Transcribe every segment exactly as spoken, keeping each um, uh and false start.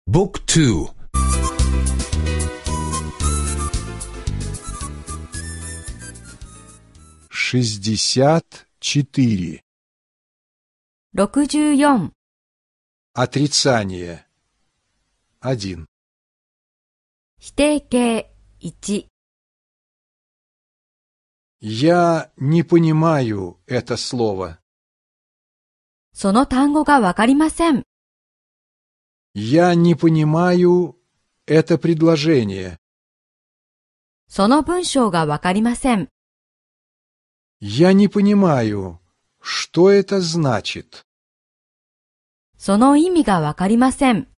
บุ๊กทู шестьдесят четыре. ろくじゅうよん. Отрицание. один. 否定形いち. Я не понимаю это слово. その単語がわかりません。 Я не понимаю это предложение. その文章がわかりません。 Я не понимаю, что это значит. その意味がわかりません。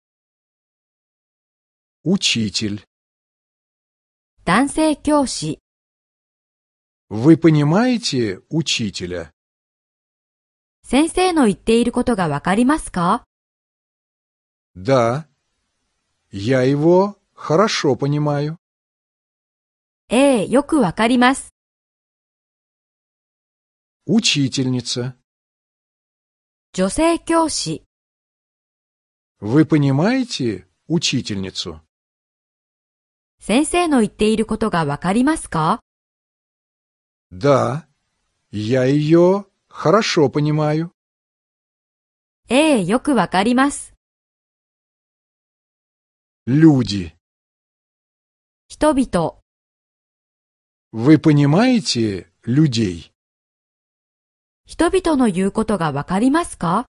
Учитель. 男性教師。 Вы понимаете учителя? 先生の言っていることがわかりますか？ Да. Я его хорошо понимаю. ええ、よくわかります。 Учительница. 女性教師。 Вы понимаете учительницу? 先生の言っていることがわかりますか？ Да. Я ее хорошо понимаю. ええ、よくわかります。 Люди. 人々。 Вы понимаете людей? 人々の言うことがわかりますか？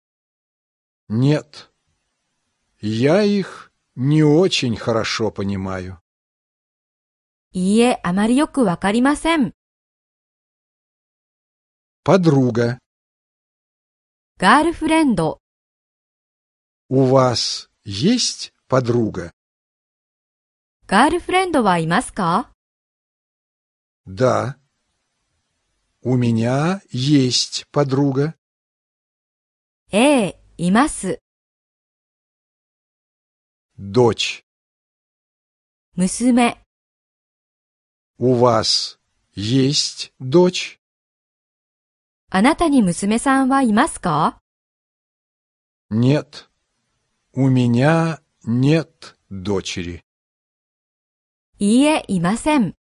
Нет. Я их не очень хорошо понимаю. いいえ、あまりよくわかりません。 Подруга. ガールフレンド。 У вас есть подруга? ガールフレンドはいますか？ Да. У меня есть подруга. ええ、います。 Дочь. 娘。 У вас есть дочь? あなたに娘さんはいますか？ Нет. У меня нет дочери. いいえ、いません。